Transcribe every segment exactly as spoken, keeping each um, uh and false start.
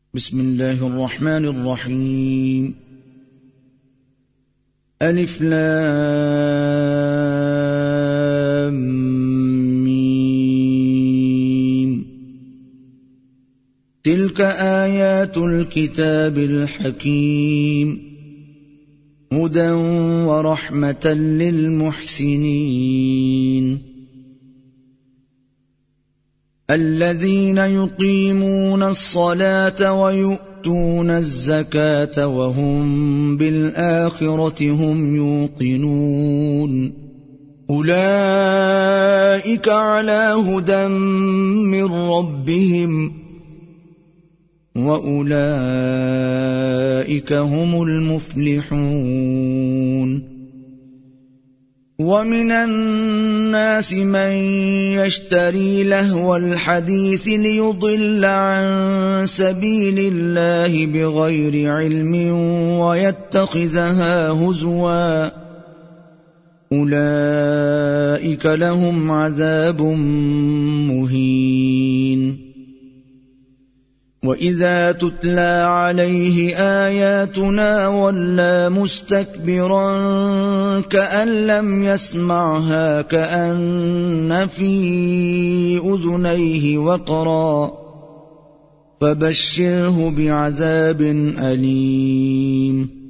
بسم الله الرحمن الرحيم. ألف لام ميم. تلك آيات الكتاب الحكيم هدى ورحمة للمحسنين الذين يقيمون الصلاة ويؤتون الزكاة وهم بالآخرة هم يوقنون أولئك على هدى من ربهم وأولئك هم المفلحون. ومن الناس من يشتري لهو الحديث ليضل عن سبيل الله بغير علم ويتخذها هزوا أولئك لهم عذاب مهين. وإذا تتلى عليه آياتنا ولى مستكبرا كأن لم يسمعها كأن في أذنيه وقرا فبشره بعذاب أليم.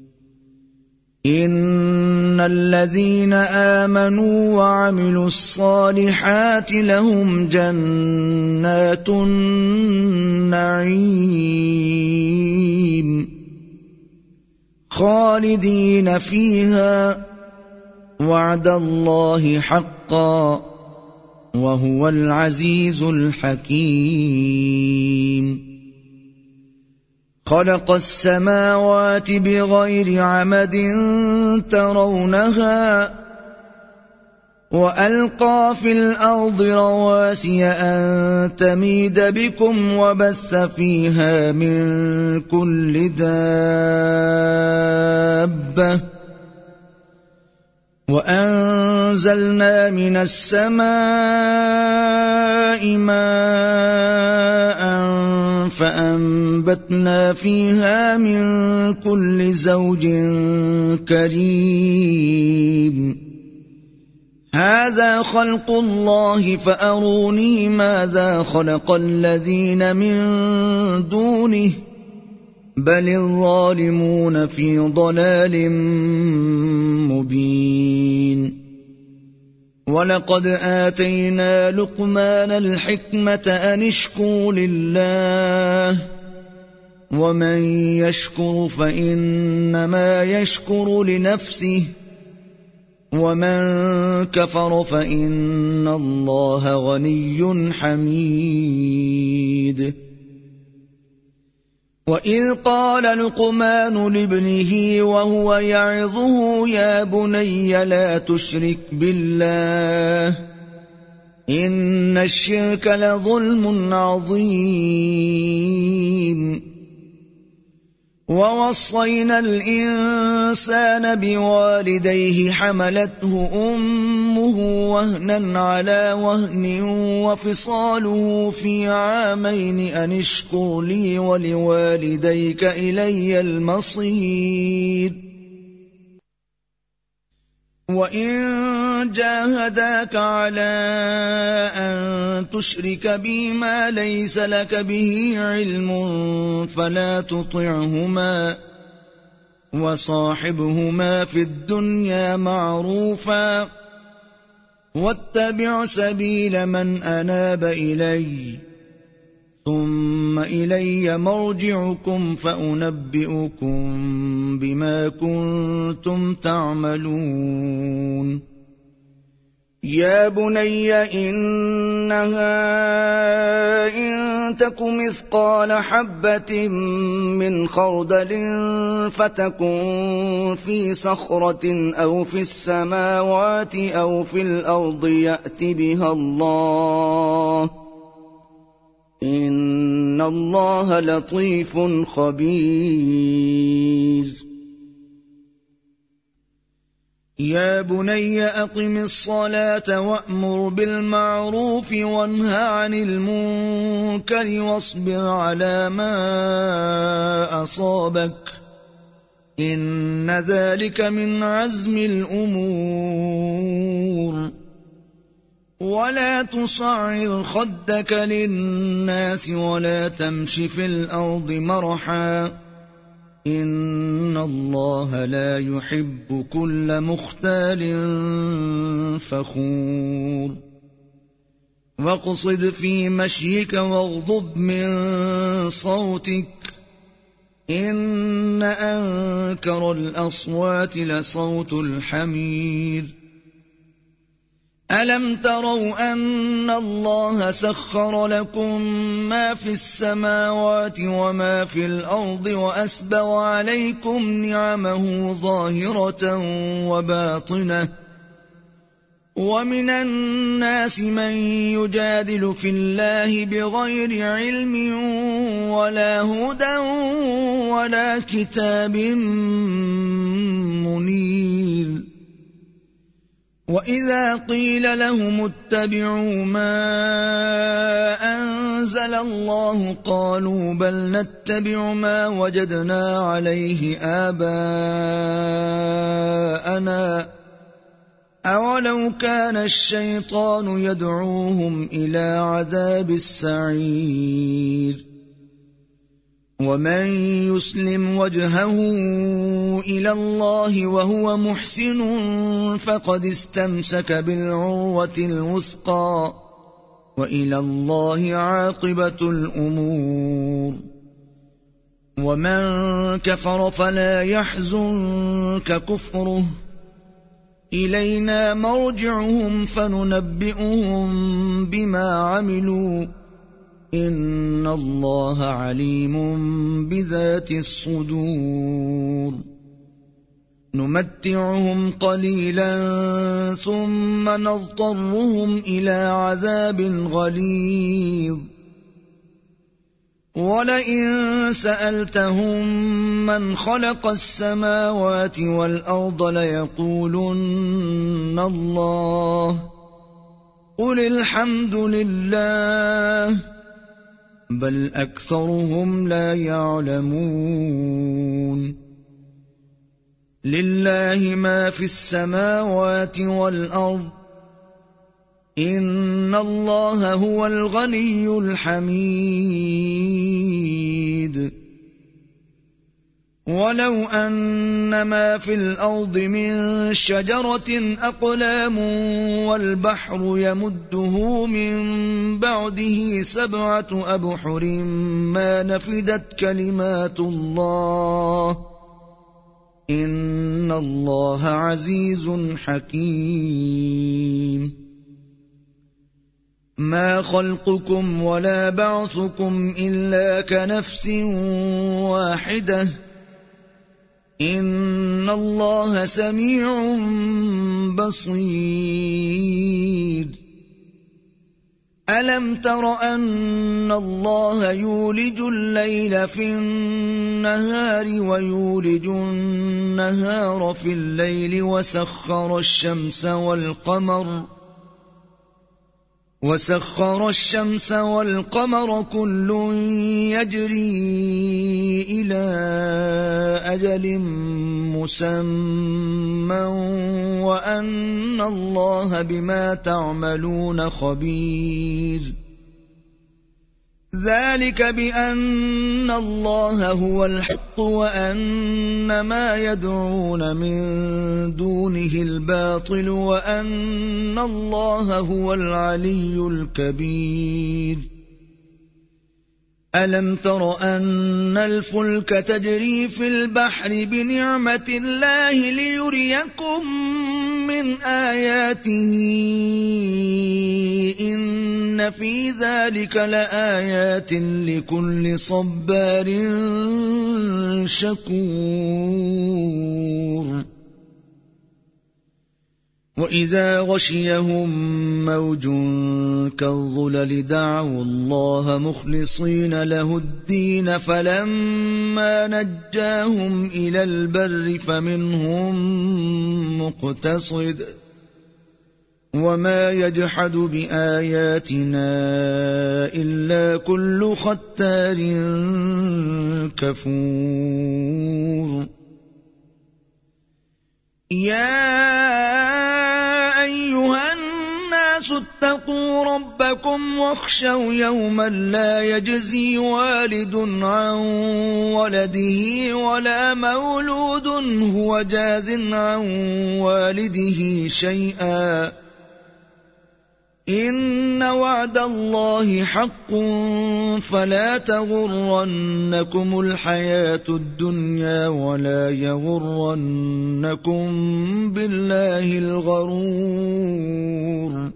إن الذين آمنوا وعملوا الصالحات لهم جنات النعيم خالدين فيها وعد الله حقا وهو العزيز الحكيم. خلق السماوات بغير عمد ترونها وألقى في الأرض رواسي أن تميد بكم وبث فيها من كل دابة وأنزلنا من السماء ماء فأنبتنا فيها من كل زوج كريم. هذا خلق الله فأروني ماذا خلق الذين من دونه بل الظالمون في ضلال مبين. ولقد آتينا لقمان الحكمة أن اشكر لله ومن يشكر فإنما يشكر لنفسه ومن كفر فإن الله غني حميد. وإذ قال لقمان لابنه وهو يعظه يا بني لا تشرك بالله إن الشرك لظلم عظيم. ووصينا الإنسان بوالديه حملته أمه وهنا على وهن وفصاله في عامين أن اشكر لي ولوالديك إلي المصير. وإن جاهداك على أن تشرك بي ما ليس لك به علم فلا تطعهما وصاحبهما في الدنيا معروفا واتبع سبيل من أناب إلي ثم إلي مرجعكم فأنبئكم بما كنتم تعملون. يا بني إنها إن تك مثقال حبة من خردل فتكن في صخرة أو في السماوات أو في الأرض يأت بها الله إن الله لطيف خبير. يا بني أقم الصلاة وأمر بالمعروف وانه عن المنكر واصبر على ما أصابك إن ذلك من عزم الأمور ولا تصعر خدك للناس ولا تمش في الأرض مرحا إن الله لا يحب كل مختال فخور واقصد في مشيك واغضض من صوتك إن أنكر الأصوات لصوت الحمير ألم تروا أن الله سخر لكم ما في السماوات وما في الأرض وأسبغ عليكم نعمه ظاهرة وباطنة ومن الناس من يجادل في الله بغير علم ولا هدى ولا كتاب منير وإذا قيل لهم اتبعوا ما أنزل الله قالوا بل نتبع ما وجدنا عليه آباءنا أولو كان الشيطان يدعوهم إلى عذاب السعير ومن يسلم وجهه إلى الله وهو محسن فقد استمسك بالعروة الوثقى وإلى الله عاقبة الأمور ومن كفر فلا يحزنك كفره إلينا مرجعهم فننبئهم بما عملوا إن الله عليم بذات الصدور نمتعهم قليلا ثم نضطرهم إلى عذاب غليظ ولئن سألتهم من خلق السماوات والأرض ليقولن الله قل الحمد لله بل أكثرهم لا يعلمون لله ما في السماوات والأرض إن الله هو الغني الحميد ولو أن ما في الأرض من شجرة أقلام والبحر يمده من بعده سبعة أبحر ما نفدت كلمات الله إن الله عزيز حكيم ما خلقكم ولا بعثكم إلا كنفس واحدة إن الله سميع بصير ألم تر أن الله يولج الليل في النهار ويولج النهار في الليل وسخر الشمس والقمر وسخر الشمس والقمر كل يجري إلى أجل مسمى وأن الله بما تعملون خبير ذلك بأن الله هو الحق وأن ما يدعون من دونه الباطل وأن الله هو العلي الكبير ألم تر أن الفلك تجري في البحر بنعمة الله ليريكم من آياته إن في ذلك لآيات لكل صبار شكور وإذا غشيهم موج كالظلل دعوا الله مخلصين له الدين فلما نجاهم إلى البر فمنهم مقتصد وما يجحد بآياتنا إلا كل ختار كفور يا أيها الناس اتقوا ربكم واخشوا يوما لا يجزي والد عن ولده ولا مولود هو جاز عن والده شيئا إن وعد الله حق فلا تغرنكم الحياة الدنيا ولا يغرنكم بالله الغرور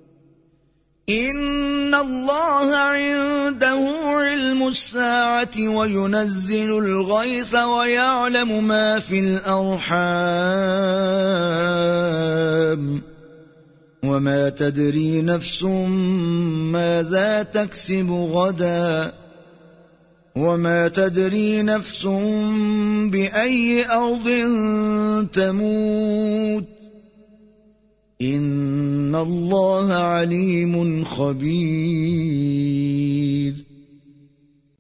إن الله عنده علم الساعة وينزل الغيث ويعلم ما في الأرحام وما تدري نفس ماذا تكسب غدا وما تدري نفس بأي أرض تموت إن الله عليم خبير